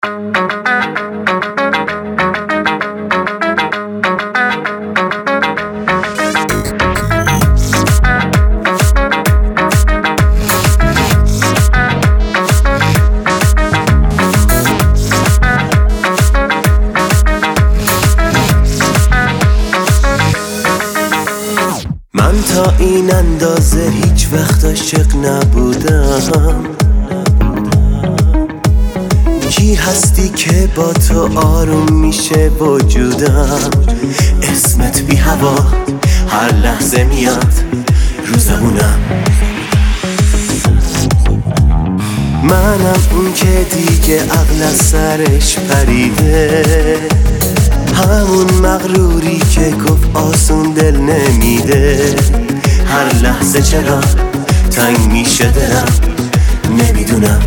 من تا این اندازه هیچ وقت عاشق نبودم. کی هستی که با تو آروم میشه وجودم؟ اسمت بی هوا هر لحظه میاد رو زبونم. منم اون که دیگه عقل از سرش پریده، همون مغروری که گفت آسون دل نمیده. هر لحظه چرا تنگ میشه دلم نمیدونم.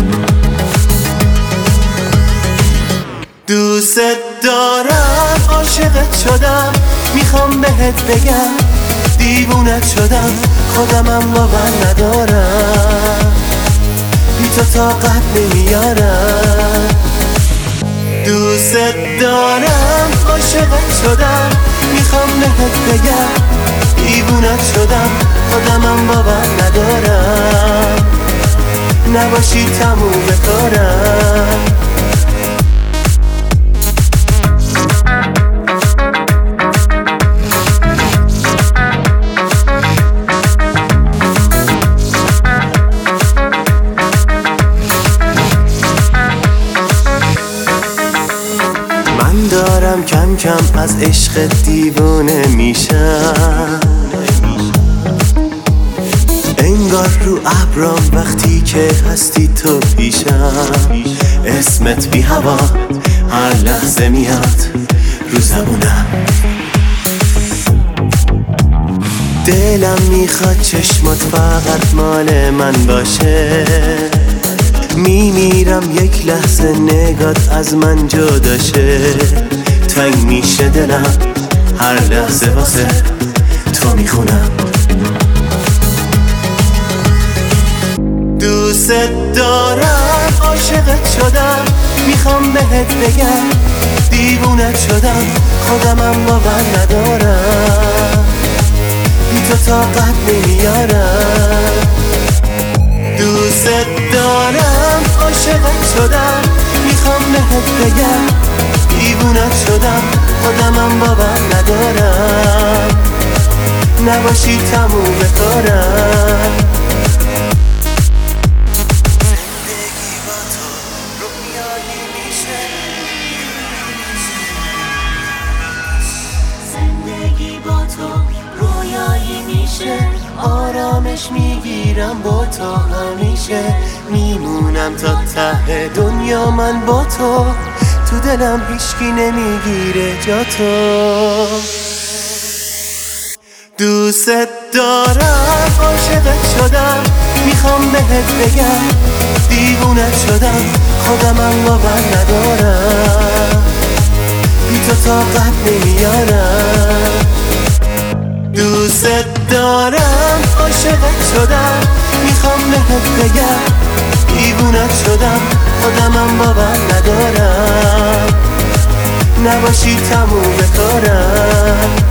دوست دارم، عاشقت شدم، میخوام بهت بگم دیوونت شدم. خودمم باور ندارم، بی تو طاقت نمیارم. دوست دارم، عاشقت شدم، میخوام بهت بگم دیوونت شدم. خودمم باور ندارم، نباشی تموم کارم. من دارم کم کم از عشق دیوونه میشم. انگار رو ابرام وقتی که هستی تو پیشم. اسمت بی هوا هر لحظه میاد رو زبونم. دلم میخواد چشمات فقط مال من باشه. میمیرم یک لحظه نگات از من جدا شه. تنگ میشه دلم هر لحظه واسه تو میخونم. دوست دارم، عاشقت شدم، میخوام بهت بگم دیوونت شدم. خودمم باور ندارم، بی تو طاقت نمیارم. دوست دارم، عاشقت شدم، میخوام بهت بگم دیوونت شدم. خودمم باور ندارم، نباشی تموم کارم. زندگی با تو رویایی میشه. آرامش میگیرم با تو همیشه. میمونم تا ته دنیا من با تو. تو دلم هیچکی نمیگیره جا تو. دوست دارم، عاشقت شدم، میخوام بهت بگم دیوونت شدم. خودمم باور ندارم، بی تو طاقت نمیارم. دوست دارم، عاشقت شدم، میخوام بهت بگم دیوونت شدم. خودمم باور ندارم، نباشی تموم کارم.